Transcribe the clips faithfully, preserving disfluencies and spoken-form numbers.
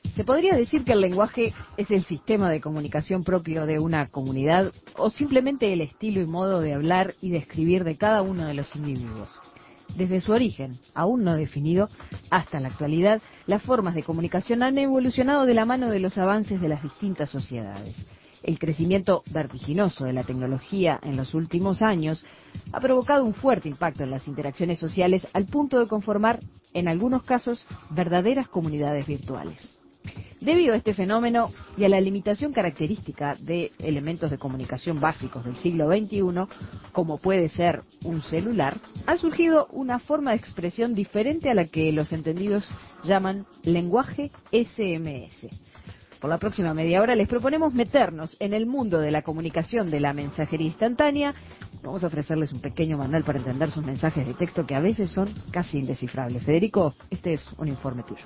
¿Se podría decir que el lenguaje es el sistema de comunicación propio de una comunidad o simplemente el estilo y modo de hablar y de escribir de cada uno de los individuos? Desde su origen, aún no definido, hasta la actualidad, las formas de comunicación han evolucionado de la mano de los avances de las distintas sociedades. El crecimiento vertiginoso de la tecnología en los últimos años ha provocado un fuerte impacto en las interacciones sociales al punto de conformar, en algunos casos, verdaderas comunidades virtuales. Debido a este fenómeno y a la limitación característica de elementos de comunicación básicos del siglo veintiuno, como puede ser un celular, ha surgido una forma de expresión diferente a la que los entendidos llaman lenguaje ese eme ese. Por la próxima media hora les proponemos meternos en el mundo de la comunicación de la mensajería instantánea. Vamos a ofrecerles un pequeño manual para entender sus mensajes de texto que a veces son casi indescifrables. Federico, este es un informe tuyo.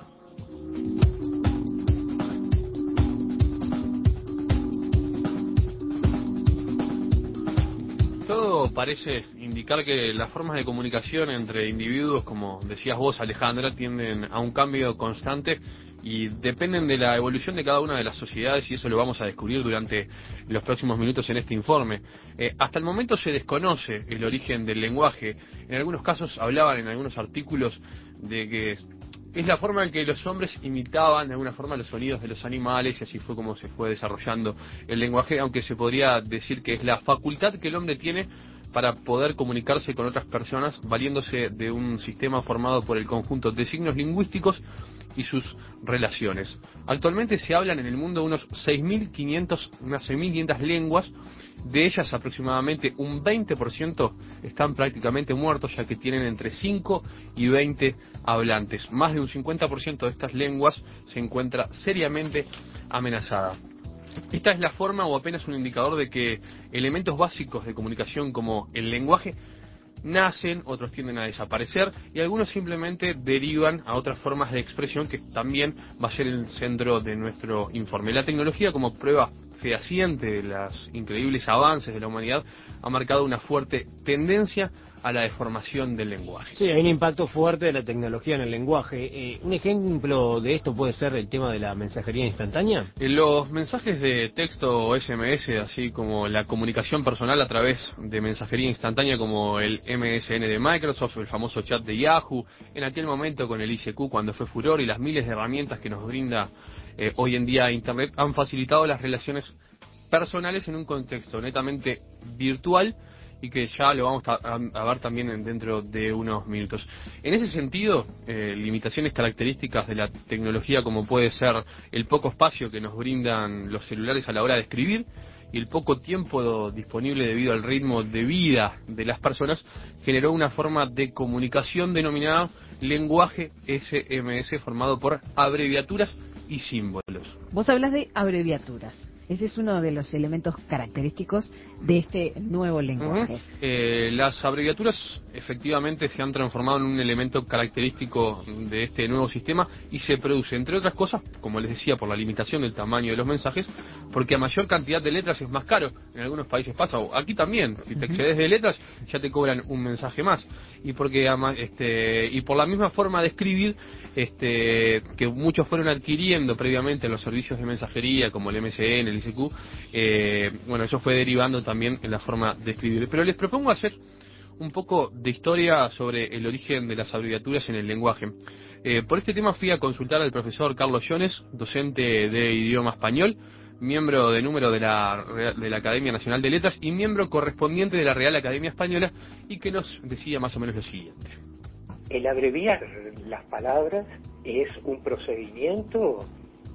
Todo parece indicar que las formas de comunicación entre individuos, como decías vos, Alejandra, tienden a un cambio constante y dependen de la evolución de cada una de las sociedades, y eso lo vamos a descubrir durante los próximos minutos en este informe. Eh, hasta el momento se desconoce el origen del lenguaje. En algunos casos hablaban en algunos artículos de que es la forma en que los hombres imitaban de alguna forma los sonidos de los animales, y así fue como se fue desarrollando el lenguaje, aunque se podría decir que es la facultad que el hombre tiene para poder comunicarse con otras personas valiéndose de un sistema formado por el conjunto de signos lingüísticos y sus relaciones. Actualmente se hablan en el mundo unos seis mil quinientas, unas seis mil quinientas lenguas. De ellas aproximadamente un veinte por ciento están prácticamente muertos, ya que tienen entre cinco y veinte hablantes. Más de un cincuenta por ciento de estas lenguas se encuentra seriamente amenazada. Esta es la forma o apenas un indicador de que elementos básicos de comunicación como el lenguaje nacen, otros tienden a desaparecer y algunos simplemente derivan a otras formas de expresión, que también va a ser el centro de nuestro informe. La tecnología, como prueba fehaciente de los increíbles avances de la humanidad, ha marcado una fuerte tendencia a la deformación del lenguaje. Sí, hay un impacto fuerte de la tecnología en el lenguaje. Eh, un ejemplo de esto puede ser el tema de la mensajería instantánea. Los mensajes de texto ese eme ese, así como la comunicación personal a través de mensajería instantánea como el eme ese ene de Microsoft, el famoso chat de Yahoo, en aquel momento con el i ce cu cuando fue furor, y las miles de herramientas que nos brinda eh, hoy en día Internet, han facilitado las relaciones personales en un contexto netamente virtual, y que ya lo vamos a, a ver también dentro de unos minutos. En ese sentido, eh, limitaciones características de la tecnología, como puede ser el poco espacio que nos brindan los celulares a la hora de escribir y el poco tiempo disponible debido al ritmo de vida de las personas, generó una forma de comunicación denominada lenguaje ese eme ese, formado por abreviaturas y símbolos. Vos hablas de abreviaturas. Ese es uno de los elementos característicos de este nuevo lenguaje. Uh-huh. Eh, las abreviaturas efectivamente se han transformado en un elemento característico de este nuevo sistema y se produce, entre otras cosas, como les decía, por la limitación del tamaño de los mensajes, porque a mayor cantidad de letras es más caro. En algunos países pasa, o aquí también, si te excedes de letras ya te cobran un mensaje más. Y porque este y por la misma forma de escribir este que muchos fueron adquiriendo previamente en los servicios de mensajería como el eme ese ene, el i ce cu, eh, bueno, eso fue derivando también en la forma de escribir. Pero les propongo hacer un poco de historia sobre el origen de las abreviaturas en el lenguaje. Eh, por este tema fui a consultar al profesor Carlos Jones, docente de idioma español, miembro de número de la, de la Academia Nacional de Letras y miembro correspondiente de la Real Academia Española, y que nos decía más o menos lo siguiente. El abreviar las palabras es un procedimiento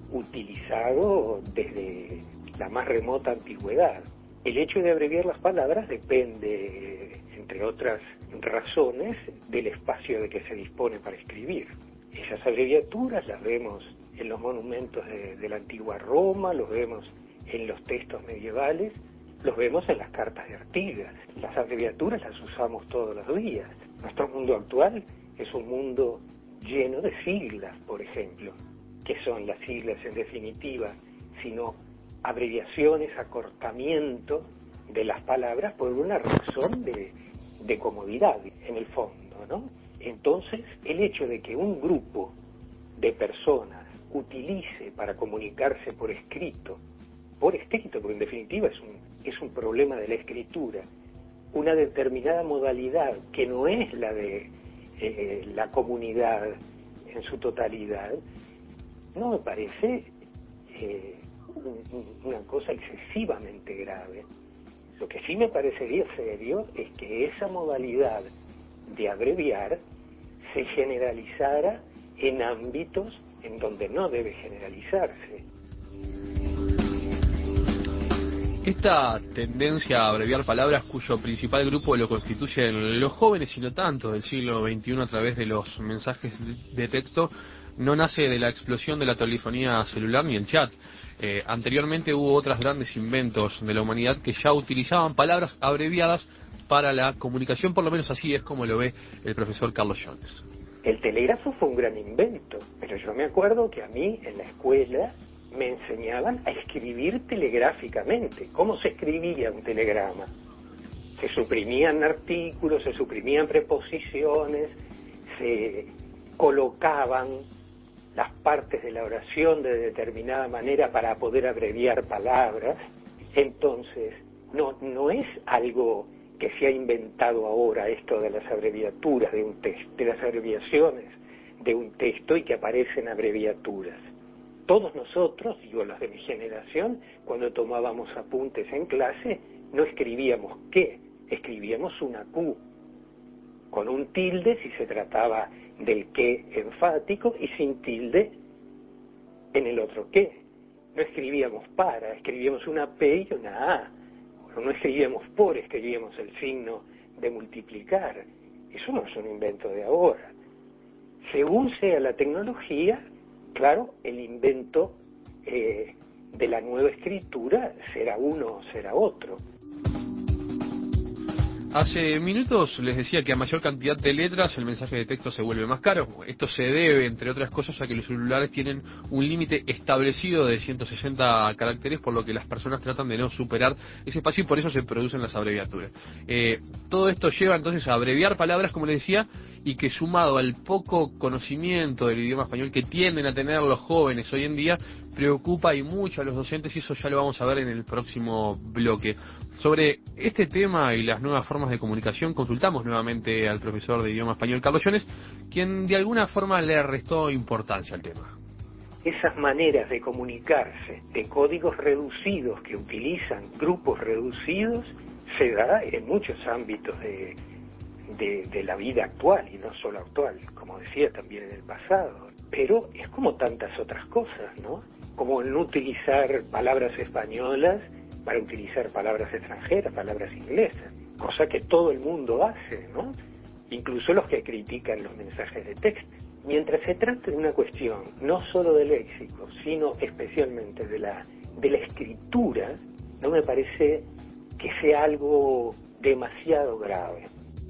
utilizado desde la más remota antigüedad. El hecho de abreviar las palabras depende, entre otras razones, del espacio de que se dispone para escribir. Esas abreviaturas las vemos en los monumentos de, de la antigua Roma, los vemos en los textos medievales, los vemos en las cartas de Artigas. Las abreviaturas las usamos todos los días. Nuestro mundo actual es un mundo lleno de siglas, por ejemplo. ¿Qué son las siglas en definitiva? Sino abreviaciones, acortamiento de las palabras por una razón de, de comodidad, en el fondo, ¿no? Entonces, el hecho de que un grupo de personas utilice para comunicarse por escrito, por escrito, porque en definitiva es un, es un problema de la escritura, una determinada modalidad que no es la de eh, la comunidad en su totalidad, no me parece eh, un, una cosa excesivamente grave. Lo que sí me parecería serio es que esa modalidad de abreviar se generalizara en ámbitos en donde no debe generalizarse. Esta tendencia a abreviar palabras, cuyo principal grupo lo constituyen los jóvenes y no tanto del siglo veintiuno a través de los mensajes de texto, no nace de la explosión de la telefonía celular ni el chat. Eh, anteriormente hubo otros grandes inventos de la humanidad que ya utilizaban palabras abreviadas para la comunicación, por lo menos así es como lo ve el profesor Carlos Jones. El telégrafo fue un gran invento, pero yo me acuerdo que a mí en la escuela me enseñaban a escribir telegráficamente. ¿Cómo se escribía un telegrama? Se suprimían artículos, se suprimían preposiciones, se colocaban las partes de la oración de determinada manera para poder abreviar palabras. Entonces, no, no es algo que se ha inventado ahora, esto de las abreviaturas de un texto, de las abreviaciones de un texto y que aparecen abreviaturas. Todos nosotros, digo los de mi generación, cuando tomábamos apuntes en clase, no escribíamos qué, escribíamos una Q, con un tilde si se trataba del qué enfático y sin tilde en el otro qué. No escribíamos para, escribíamos una P y una A. Bueno, no escribíamos por, escribíamos el signo de multiplicar. Eso no es un invento de ahora. Según sea la tecnología, claro, el invento eh, de la nueva escritura será uno o será otro. Hace minutos les decía que a mayor cantidad de letras el mensaje de texto se vuelve más caro. Esto se debe, entre otras cosas, a que los celulares tienen un límite establecido de ciento sesenta caracteres, por lo que las personas tratan de no superar ese espacio y por eso se producen las abreviaturas. Eh, todo esto lleva entonces a abreviar palabras, como les decía, y que sumado al poco conocimiento del idioma español que tienden a tener los jóvenes hoy en día, preocupa y mucho a los docentes, y eso ya lo vamos a ver en el próximo bloque. Sobre este tema y las nuevas formas de comunicación, consultamos nuevamente al profesor de idioma español Carlos Jones, quien de alguna forma le restó importancia al tema. Esas maneras de comunicarse, de códigos reducidos que utilizan grupos reducidos, se da en muchos ámbitos de, de, de la vida actual, y no solo actual, como decía también en el pasado. Pero es como tantas otras cosas, ¿no? Como no utilizar palabras españolas para utilizar palabras extranjeras, palabras inglesas, cosa que todo el mundo hace, ¿no? Incluso los que critican los mensajes de texto. Mientras se trate de una cuestión no solo del léxico, sino especialmente de la, de la escritura, no me parece que sea algo demasiado grave.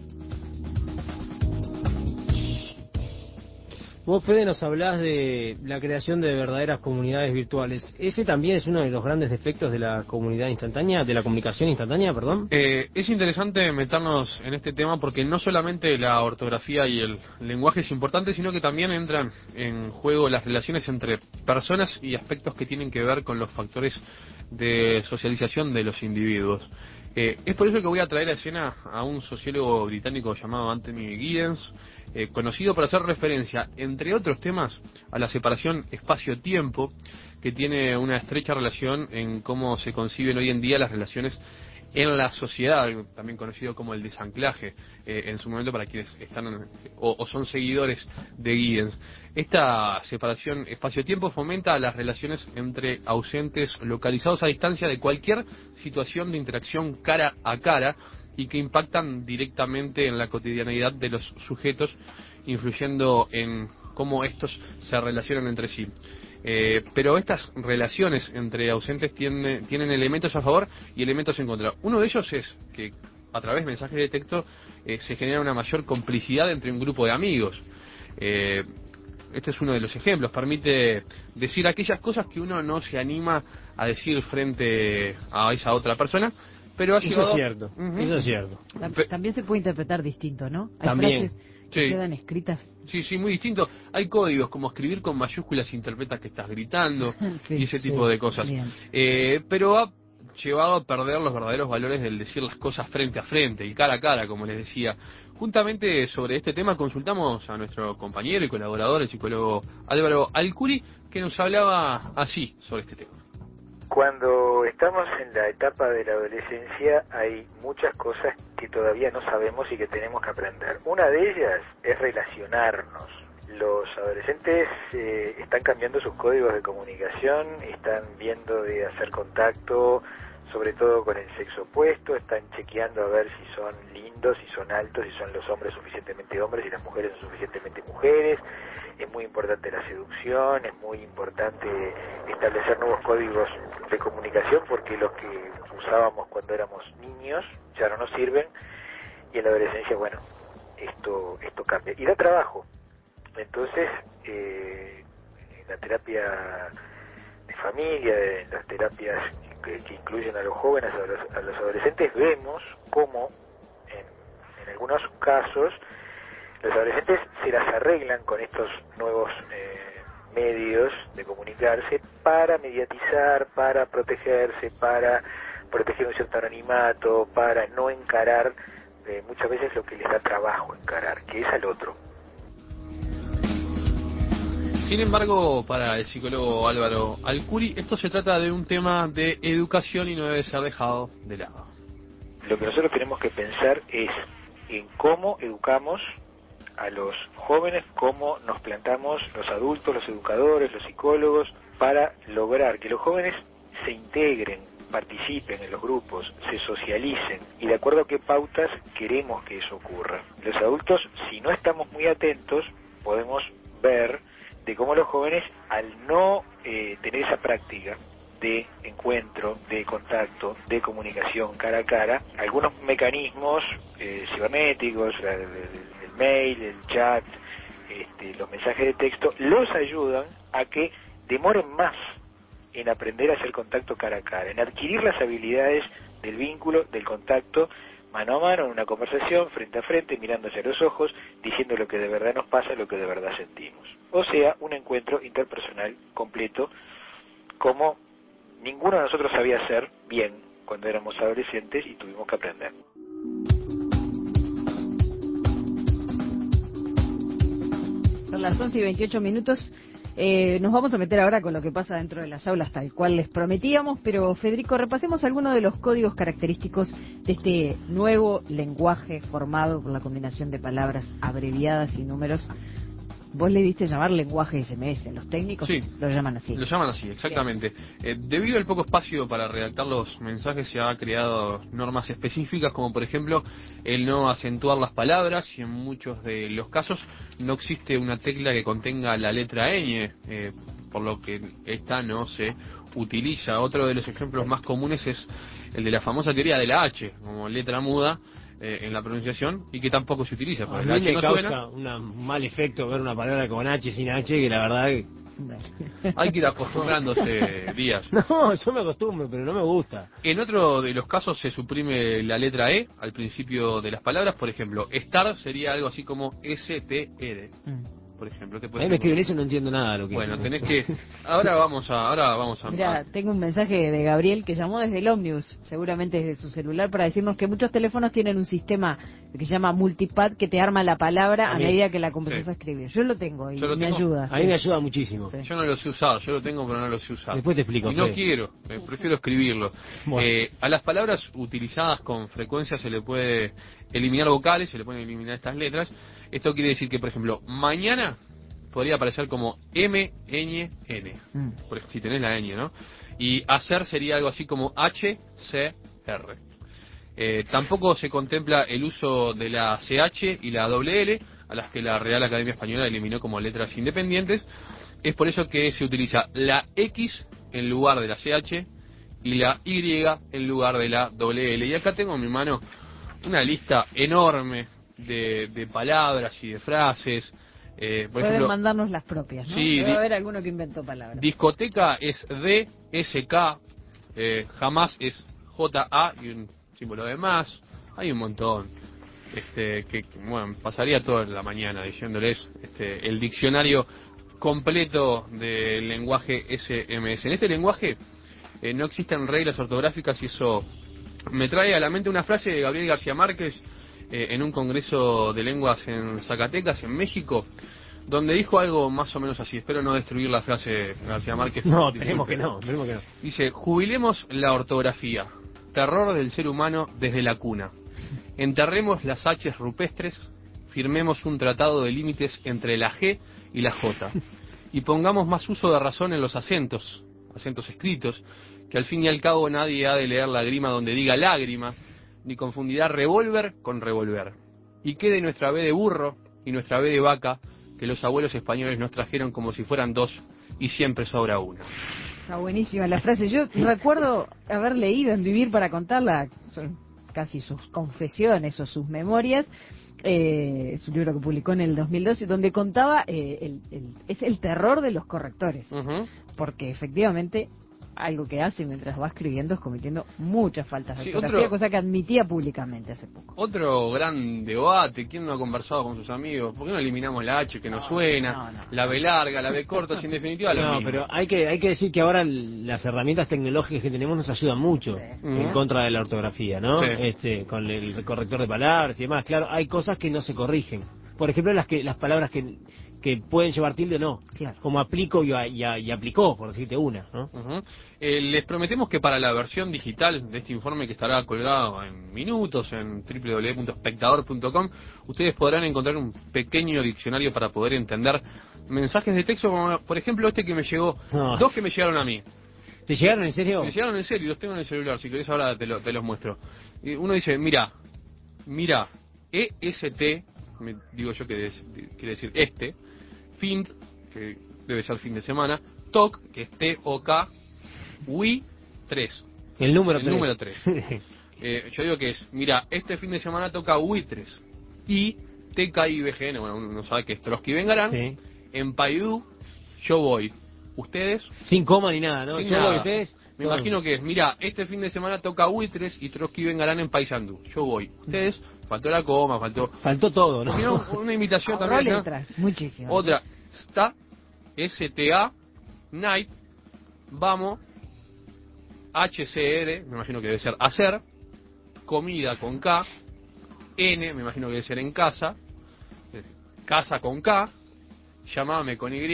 Vos, Fede, nos hablás de la creación de verdaderas comunidades virtuales. ¿Ese también es uno de los grandes defectos de la comunidad instantánea, de la comunicación instantánea, perdón? Eh, es interesante meternos en este tema porque no solamente la ortografía y el lenguaje es importante, sino que también entran en juego las relaciones entre personas y aspectos que tienen que ver con los factores de socialización de los individuos. Eh, es por eso que voy a traer a escena a un sociólogo británico llamado Anthony Giddens, eh, conocido por hacer referencia, entre otros temas, a la separación espacio-tiempo, que tiene una estrecha relación en cómo se conciben hoy en día las relaciones en la sociedad, también conocido como el desanclaje, eh, en su momento para quienes están o, o son seguidores de Giddens. Esta separación espacio-tiempo fomenta las relaciones entre ausentes localizados a distancia de cualquier situación de interacción cara a cara y que impactan directamente en la cotidianeidad de los sujetos, influyendo en cómo estos se relacionan entre sí. Eh, pero estas relaciones entre ausentes tienen, tienen elementos a favor y elementos en contra. Uno de ellos es que a través de mensajes de texto eh, se genera una mayor complicidad entre un grupo de amigos. Eh, este es uno de los ejemplos. Permite decir aquellas cosas que uno no se anima a decir frente a esa otra persona, pero ha Eso llevado... es cierto, Uh-huh. eso es cierto. También se puede interpretar distinto, ¿no? Hay También. frases que Sí. quedan escritas. Sí, sí, muy distinto. Hay códigos como escribir con mayúsculas, interpretas que estás gritando Sí, y ese sí. tipo de cosas. Bien. Eh, pero ha llevado a perder los verdaderos valores del decir las cosas frente a frente y cara a cara, como les decía. Juntamente sobre este tema consultamos a nuestro compañero y colaborador, el psicólogo Álvaro Alcuri, que nos hablaba así sobre este tema. Cuando estamos en la etapa de la adolescencia hay muchas cosas que todavía no sabemos y que tenemos que aprender. Una de ellas es relacionarnos. Los adolescentes eh, están cambiando sus códigos de comunicación, están viendo de hacer contacto, sobre todo con el sexo opuesto, están chequeando a ver si son lindos, si son altos, si son los hombres suficientemente hombres y las mujeres son suficientemente mujeres. Es muy importante la seducción, es muy importante establecer nuevos códigos de comunicación porque los que usábamos cuando éramos niños ya no nos sirven y en la adolescencia, bueno, esto esto cambia. Y da trabajo. Entonces, eh, en la terapia de familia, en las terapias que, que incluyen a los jóvenes, a los, a los adolescentes, vemos cómo en, en algunos casos los adolescentes se las arreglan con estos nuevos eh, medios de comunicarse para mediatizar, para protegerse, para proteger un cierto anonimato, para no encarar eh, muchas veces lo que les da trabajo encarar, que es al otro. Sin embargo, para el psicólogo Álvaro Alcuri, esto se trata de un tema de educación y no debe ser dejado de lado. Lo que nosotros tenemos que pensar es en cómo educamos a los jóvenes, cómo nos plantamos los adultos, los educadores, los psicólogos, para lograr que los jóvenes se integren, participen en los grupos, se socialicen y de acuerdo a qué pautas queremos que eso ocurra. Los adultos, si no estamos muy atentos, podemos ver de cómo los jóvenes, al no eh, tener esa práctica de encuentro, de contacto, de comunicación cara a cara, algunos mecanismos eh, cibernéticos, la, el, el mail, el chat, este, los mensajes de texto, los ayudan a que demoren más en aprender a hacer contacto cara a cara, en adquirir las habilidades del vínculo, del contacto, mano a mano, en una conversación, frente a frente, mirándose a los ojos, diciendo lo que de verdad nos pasa, lo que de verdad sentimos. O sea, un encuentro interpersonal completo, como ninguno de nosotros sabía hacer bien cuando éramos adolescentes y tuvimos que aprender. Son las once y veintiocho minutos. Eh, nos vamos a meter ahora con lo que pasa dentro de las aulas, tal cual les prometíamos, pero Federico, repasemos algunos de los códigos característicos de este nuevo lenguaje formado por la combinación de palabras abreviadas y números. Vos le diste llamar lenguaje S M S, los técnicos Sí, lo llaman así. Lo llaman así, exactamente. Eh, debido al poco espacio para redactar los mensajes, se ha creado normas específicas, como por ejemplo el no acentuar las palabras, y en muchos de los casos no existe una tecla que contenga la letra ñ, eh, por lo que esta no se utiliza. Otro de los ejemplos más comunes es el de la famosa teoría de la H, como letra muda, Eh, en la pronunciación, y que tampoco se utiliza. A El mí H me no causa suena. una- un mal efecto ver una palabra con H sin H, que la verdad que... Hay que ir acostumbrándose, Díaz. No, yo me acostumbro, pero no me gusta. En otro de los casos se suprime la letra E al principio de las palabras. Por ejemplo, estar sería algo así como S T R. Mm. Por ejemplo, te A puedes mí me escriben eso y no entiendo nada de lo que Bueno, es. tenés que... Ahora vamos a... Ahora vamos a... Mira, tengo un mensaje de Gabriel que llamó desde el Omnibus, seguramente desde su celular, para decirnos que muchos teléfonos tienen un sistema que se llama multipad, que te arma la palabra a, A mí. medida que la comienzas Sí. a escribir. Yo lo tengo y Yo lo me tengo. ayuda. A mí me ayuda muchísimo. Sí. Yo no lo sé usar, yo lo tengo pero no lo sé usar. Después te explico, Y no Fede. quiero, eh, prefiero escribirlo. Bueno. Eh, a las palabras utilizadas con frecuencia se le puede eliminar vocales, se le pueden eliminar estas letras. Esto quiere decir que, por ejemplo, mañana podría aparecer como M Ñ N, Mm. por si tenés la ñ, ¿no? Y hacer sería algo así como H C R. Eh, tampoco se contempla el uso de la C H y la doble L, a las que la Real Academia Española eliminó como letras independientes. Es por eso que se utiliza la X en lugar de la C H y la Y en lugar de la doble L. Y acá tengo en mi mano una lista enorme de, de palabras y de frases. Eh, por Pueden ejemplo, mandarnos las propias, ¿no? sí, Debe di- haber alguno que inventó palabras. discoteca es D S K, eh, jamás es J A y un símbolo de más, hay un montón. Este, que, que bueno, pasaría toda la mañana diciéndoles este, el diccionario completo del lenguaje S M S. En este lenguaje eh, no existen reglas ortográficas y eso me trae a la mente una frase de Gabriel García Márquez eh, en un congreso de lenguas en Zacatecas, en México, donde dijo algo más o menos así. Espero no destruir la frase de García Márquez. No, esperemos que no, esperemos que no. Dice: jubilemos la ortografía, terror del ser humano desde la cuna. Enterremos las H's rupestres, firmemos un tratado de límites entre la G y la J. Y pongamos más uso de razón en los acentos, acentos escritos, que al fin y al cabo nadie ha de leer la grima donde diga lágrima, ni confundirá revólver con revolver. Y quede nuestra B de burro y nuestra B de vaca, que los abuelos españoles nos trajeron como si fueran dos, y siempre sobra una. Está buenísima la frase. Yo recuerdo haber leído en Vivir para contarla, son casi sus confesiones o sus memorias, eh, su libro que publicó en el dos mil doce, donde contaba eh, el, el, es el terror de los correctores, uh-huh. porque efectivamente algo que hace mientras va escribiendo es cometiendo muchas faltas de sí, ortografía, otro, cosa que admitía públicamente hace poco. Otro gran debate, ¿quién no ha conversado con sus amigos? ¿Por qué no eliminamos la H que no, no suena, no, no. la B larga, la B corta, si en definitiva lo No, mismo? Pero hay que hay que decir que ahora las herramientas tecnológicas que tenemos nos ayudan mucho sí. en uh-huh. contra de la ortografía, ¿no? Sí. Este, con el corrector de palabras y demás. Claro, hay cosas que no se corrigen. Por ejemplo, las que las palabras que que pueden llevar tilde, no. Claro. Como aplico y, y, y aplicó, por decirte una, ¿no? Uh-huh. eh, les prometemos que para la versión digital de este informe, que estará colgado en minutos en doble u doble u doble u punto espectador punto com, ustedes podrán encontrar un pequeño diccionario para poder entender mensajes de texto, como por ejemplo este que me llegó, no. dos que me llegaron a mí. ¿Te llegaron en serio? Me llegaron en serio, los tengo en el celular, si querés ahora te, lo, te los muestro. Y uno dice: mira, mira, E S T, me digo yo que es, quiere decir este, Find, que debe ser fin de semana, Toc, que es T O K, Wi tres. El número el tres. Número tres. eh, yo digo que es, mira, este fin de semana toca Wi tres. Y T K I B G N, bueno, uno sabe que es Trotsky Vengarán. Sí. En Paidú, yo voy. ¿Ustedes? Sin coma ni nada, ¿no? Sin yo nada. voy, ustedes. Me Todo. imagino que es, mira, este fin de semana toca Wi tres y Trotsky Vengarán en Paysandú. Yo voy. ¿Ustedes? Faltó la coma, faltó... Faltó todo, ¿no? Sino una invitación Ahorró también. letras, ¿no? Muchísimo. Otra, está, S T A, Night, vamos, H C R, me imagino que debe ser hacer, comida con K, N, me imagino que debe ser en casa, casa con K, llamame con Y,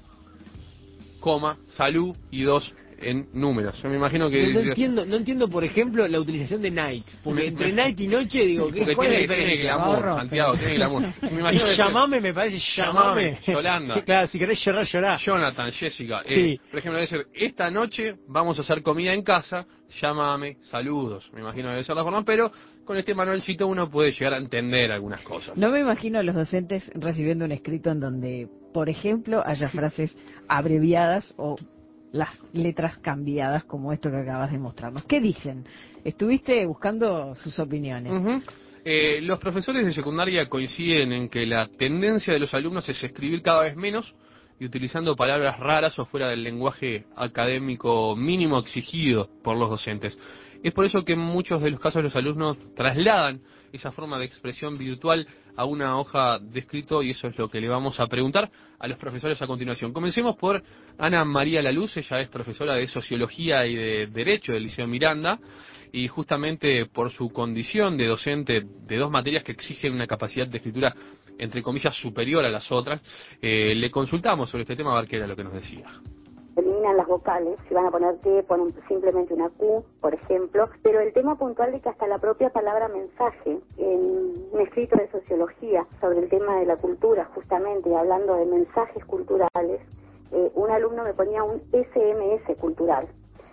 coma, salud y dos en números. Yo me imagino que... No, no entiendo, no entiendo, por ejemplo, la utilización de night. Porque me, entre me, night y noche, digo, ¿qué, ¿cuál es la diferencia? Tiene glamour, Ahorro, Santiago, pero... tiene glamour. Me imagino y llamame, me parece, llamame. Yolanda. Claro, si querés llorar, llorar. Jonathan, Jessica. Sí. Eh, por ejemplo, debe ser, esta noche vamos a hacer comida en casa, llámame, saludos. Me imagino que debe ser la forma, pero con este manualcito uno puede llegar a entender algunas cosas. No me imagino a los docentes recibiendo un escrito en donde, por ejemplo, haya frases abreviadas o las letras cambiadas como esto que acabas de mostrarnos. ¿Qué dicen? Estuviste buscando sus opiniones. Uh-huh. eh, los profesores de secundaria coinciden en que la tendencia de los alumnos es escribir cada vez menos y utilizando palabras raras o fuera del lenguaje académico mínimo exigido por los docentes. Es por eso que en muchos de los casos los alumnos trasladan esa forma de expresión virtual a una hoja de escrito, y eso es lo que le vamos a preguntar a los profesores a continuación. Comencemos por Ana María Laluz. Ella es profesora de Sociología y de Derecho del Liceo Miranda, y justamente por su condición de docente de dos materias que exigen una capacidad de escritura entre comillas superior a las otras, eh, le consultamos sobre este tema a ver qué era lo que nos decía. Eliminan las vocales, si van a poner T, ponen simplemente una Q, por ejemplo, pero el tema puntual de que hasta la propia palabra mensaje, en un escrito de sociología sobre el tema de la cultura, justamente hablando de mensajes culturales, eh, un alumno me ponía un S M S cultural.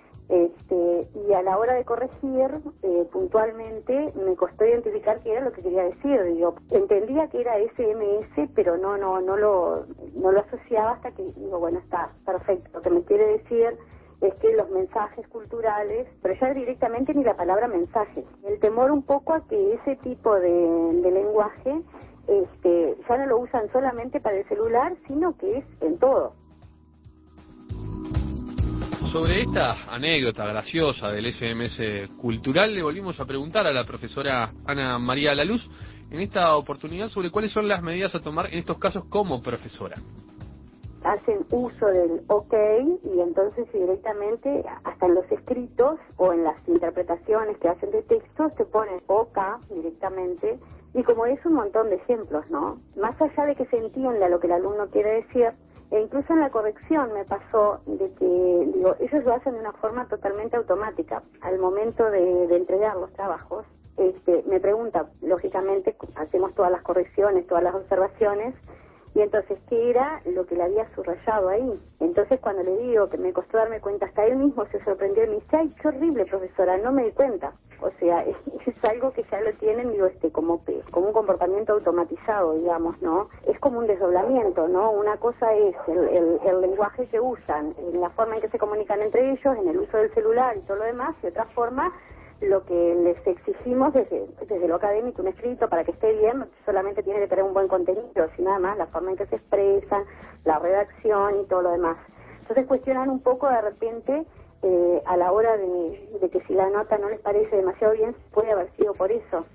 Este, y a la hora de corregir, eh, puntualmente, me costó identificar qué era lo que quería decir. Digo, entendía que era S M S, pero no no no lo no lo asociaba hasta que digo, bueno, está perfecto. Lo que me quiere decir es que los mensajes culturales, pero ya directamente ni la palabra mensaje. El temor un poco a que ese tipo de, de lenguaje este, ya no lo usan solamente para el celular, sino que es en todo. Sobre esta anécdota graciosa del S M S cultural le volvimos a preguntar a la profesora Ana María Laluz en esta oportunidad sobre cuáles son las medidas a tomar en estos casos como profesora. Hacen uso del OK y entonces directamente hasta en los escritos o en las interpretaciones que hacen de textos se ponen OK directamente, y como es un montón de ejemplos, ¿no? Más allá de que se entienda lo que el alumno quiere decir, e incluso en la corrección me pasó de que, digo, ellos lo hacen de una forma totalmente automática. Al momento de, de entregar los trabajos, este, me pregunta, lógicamente, hacemos todas las correcciones, todas las observaciones, y entonces, ¿qué era lo que le había subrayado ahí? Entonces, cuando le digo que me costó darme cuenta, hasta él mismo se sorprendió y me dice, ¡ay, qué horrible, profesora! No me di cuenta. O sea, es, es algo que ya lo tienen, digo, este, como, como un comportamiento automatizado, digamos, ¿no? Es como un desdoblamiento, ¿no? Una cosa es el, el, el lenguaje que usan, en la forma en que se comunican entre ellos, en el uso del celular y todo lo demás, y otra forma, lo que les exigimos desde, desde lo académico, un escrito para que esté bien, solamente tiene que tener un buen contenido, sino además la forma en que se expresan, la redacción y todo lo demás. Entonces cuestionan un poco de repente eh, a la hora de, de que si la nota no les parece demasiado bien, puede haber sido por eso.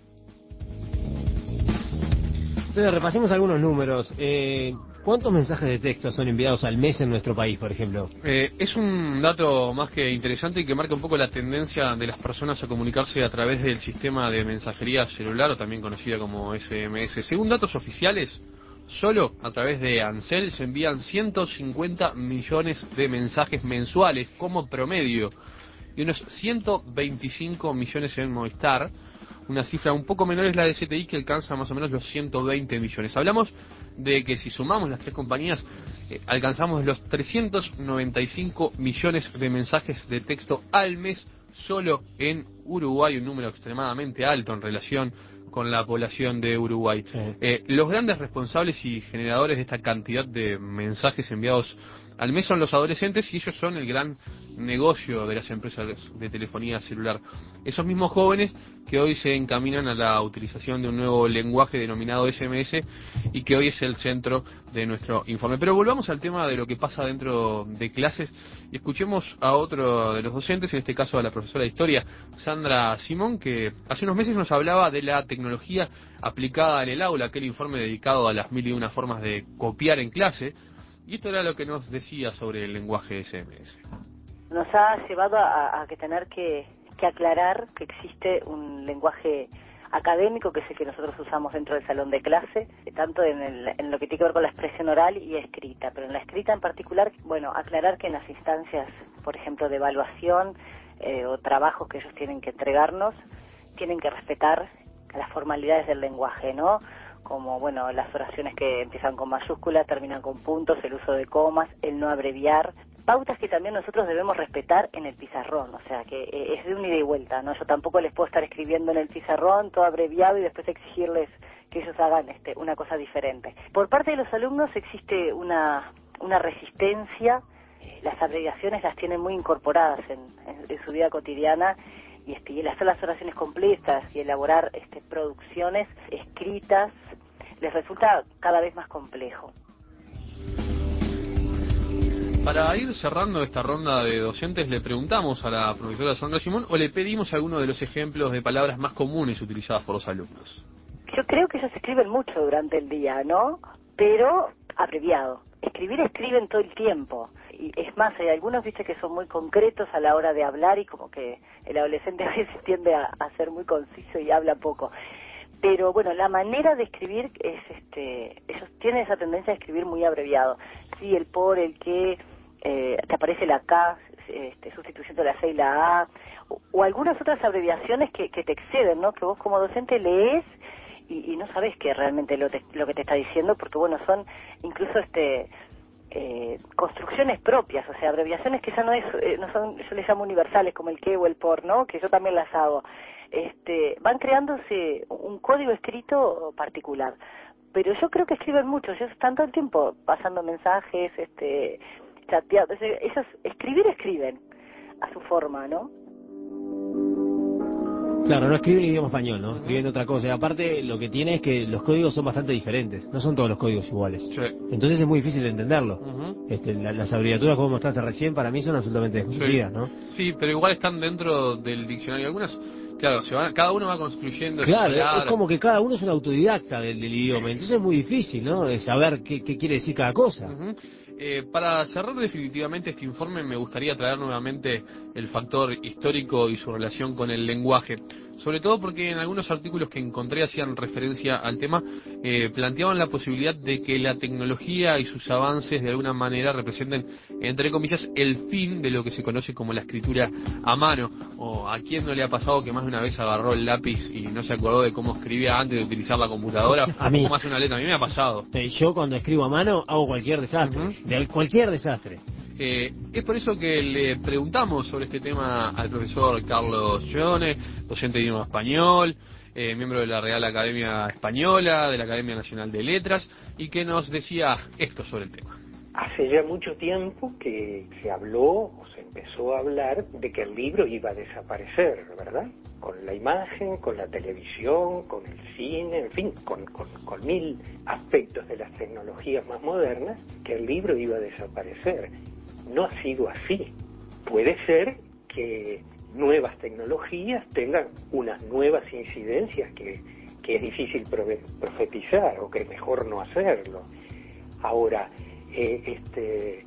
Entonces, repasemos algunos números. Eh, ¿Cuántos mensajes de texto son enviados al mes en nuestro país, por ejemplo? Eh, es un dato más que interesante y que marca un poco la tendencia de las personas a comunicarse a través del sistema de mensajería celular, o también conocida como S M S. Según datos oficiales, solo a través de Ansel se envían ciento cincuenta millones de mensajes mensuales como promedio y unos ciento veinticinco millones en Movistar. Una cifra un poco menor es la de C T I, que alcanza más o menos los ciento veinte millones. Hablamos de que si sumamos las tres compañías, eh, alcanzamos los trescientos noventa y cinco millones de mensajes de texto al mes solo en Uruguay, un número extremadamente alto en relación con la población de Uruguay. Sí. Eh, los grandes responsables y generadores de esta cantidad de mensajes enviados al mes son los adolescentes, y ellos son el gran negocio de las empresas de telefonía celular. Esos mismos jóvenes que hoy se encaminan a la utilización de un nuevo lenguaje denominado S M S y que hoy es el centro de nuestro informe. Pero volvamos al tema de lo que pasa dentro de clases y escuchemos a otro de los docentes, en este caso a la profesora de Historia, Sandra Simón, que hace unos meses nos hablaba de la tecnología aplicada en el aula, aquel informe dedicado a las mil y una formas de copiar en clase. Y esto era lo que nos decía sobre el lenguaje S M S. Nos ha llevado a, a que tener que, que aclarar que existe un lenguaje académico, que es el que nosotros usamos dentro del salón de clase, tanto en, el, en lo que tiene que ver con la expresión oral y escrita. Pero en la escrita en particular, bueno, aclarar que en las instancias, por ejemplo, de evaluación eh, o trabajos que ellos tienen que entregarnos, tienen que respetar las formalidades del lenguaje, ¿no? Como, bueno, las oraciones que empiezan con mayúsculas, terminan con puntos, el uso de comas, el no abreviar, pautas que también nosotros debemos respetar en el pizarrón, o sea, que eh, es de un ida y vuelta, ¿no? Yo tampoco les puedo estar escribiendo en el pizarrón todo abreviado y después exigirles que ellos hagan este, una cosa diferente. Por parte de los alumnos existe una, una resistencia, las abreviaciones las tienen muy incorporadas en, en, en su vida cotidiana, y, este, y el hacer las oraciones completas y elaborar este, producciones escritas les resulta cada vez más complejo. Para ir cerrando esta ronda de docentes, le preguntamos a la profesora Sandra Simón o le pedimos algunos de los ejemplos de palabras más comunes utilizadas por los alumnos. Yo creo que ellos escriben mucho durante el día, ¿no? Pero abreviado. Escribir escriben todo el tiempo. Y es más, hay algunos, viste, que son muy concretos a la hora de hablar y como que el adolescente a veces tiende a, a ser muy conciso y habla poco. Pero bueno, la manera de escribir es, este, ellos tienen esa tendencia a escribir muy abreviado. Sí, el por, el que, eh, te aparece la K, este, sustituyendo la C y la A, o, o algunas otras abreviaciones que, que te exceden, ¿no? Que vos como docente lees y, y no sabes qué realmente lo, te, lo que te está diciendo, porque bueno, son incluso este eh, construcciones propias, o sea, abreviaciones que ya no es, eh, no son, yo les llamo universales, como el que o el por, ¿no? Que yo también las hago. Este, van creándose un código escrito particular, pero yo creo que escriben mucho, ellos están todo el tiempo pasando mensajes, este, chateando, ellos escribir escriben a su forma, ¿no? Claro, no escriben idioma español, ¿no? Escriben otra cosa. Y aparte, lo que tiene es que los códigos son bastante diferentes. No son todos los códigos iguales. Sí. Entonces es muy difícil de entenderlo. Uh-huh. este, la, las abreviaturas, como mostraste recién, para mí son absolutamente desconocidas, sí. ¿no? Sí, pero igual están dentro del diccionario. Algunas, claro, se van, cada uno va construyendo. Claro, es como que cada uno es un autodidacta del, del idioma. Entonces es muy difícil, ¿no? De saber qué, qué quiere decir cada cosa. Uh-huh. Eh, para cerrar definitivamente este informe, me gustaría traer nuevamente el factor histórico y su relación con el lenguaje, sobre todo porque en algunos artículos que encontré hacían referencia al tema, eh, planteaban la posibilidad de que la tecnología y sus avances de alguna manera representen, entre comillas, el fin de lo que se conoce como la escritura a mano. O a quién no le ha pasado que más de una vez agarró el lápiz y no se acordó de cómo escribía antes de utilizar la computadora, a mí. o cómo hace una letra. A mí me ha pasado. Yo cuando escribo a mano hago cualquier desastre. Uh-huh. De cualquier desastre. Eh, es por eso que le preguntamos sobre este tema al profesor Carlos Gione, docente de idioma español, eh, miembro de la Real Academia Española, de la Academia Nacional de Letras, y que nos decía esto sobre el tema. Hace ya mucho tiempo que se habló o se empezó a hablar de que el libro iba a desaparecer, ¿verdad? Con la imagen, con la televisión, con el cine, en fin, con, con, con mil aspectos de las tecnologías más modernas, que el libro iba a desaparecer. No ha sido así. Puede ser que nuevas tecnologías tengan unas nuevas incidencias que, que es difícil profetizar o que es mejor no hacerlo. Ahora, eh, este,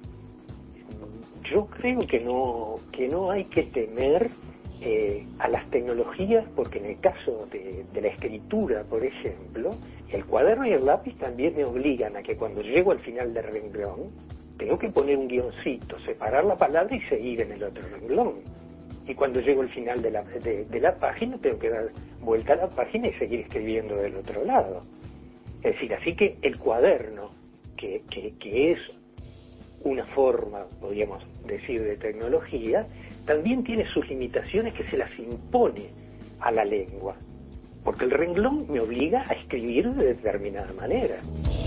yo creo que no, que no hay que temer eh, a las tecnologías, porque en el caso de, de la escritura, por ejemplo, el cuaderno y el lápiz también me obligan a que cuando llego al final del renglón, tengo que poner un guioncito, separar la palabra y seguir en el otro renglón. Y cuando llego al final de la, de, de la página, tengo que dar vuelta a la página y seguir escribiendo del otro lado. Es decir, así que el cuaderno, que, que, que es una forma, podríamos decir, de tecnología, también tiene sus limitaciones que se las impone a la lengua. Porque el renglón me obliga a escribir de determinada manera.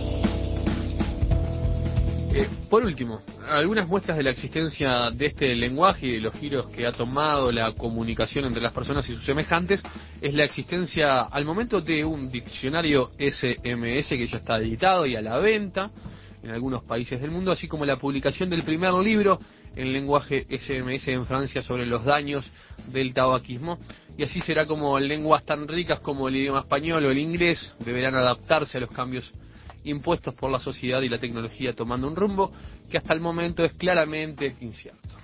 Eh, por último, algunas muestras de la existencia de este lenguaje y de los giros que ha tomado la comunicación entre las personas y sus semejantes es la existencia al momento de un diccionario ese eme ese que ya está editado y a la venta en algunos países del mundo, así como la publicación del primer libro en lenguaje ese eme ese en Francia sobre los daños del tabaquismo. Y así será como lenguas tan ricas como el idioma español o el inglés deberán adaptarse a los cambios impuestos por la sociedad y la tecnología, tomando un rumbo que hasta el momento es claramente incierto.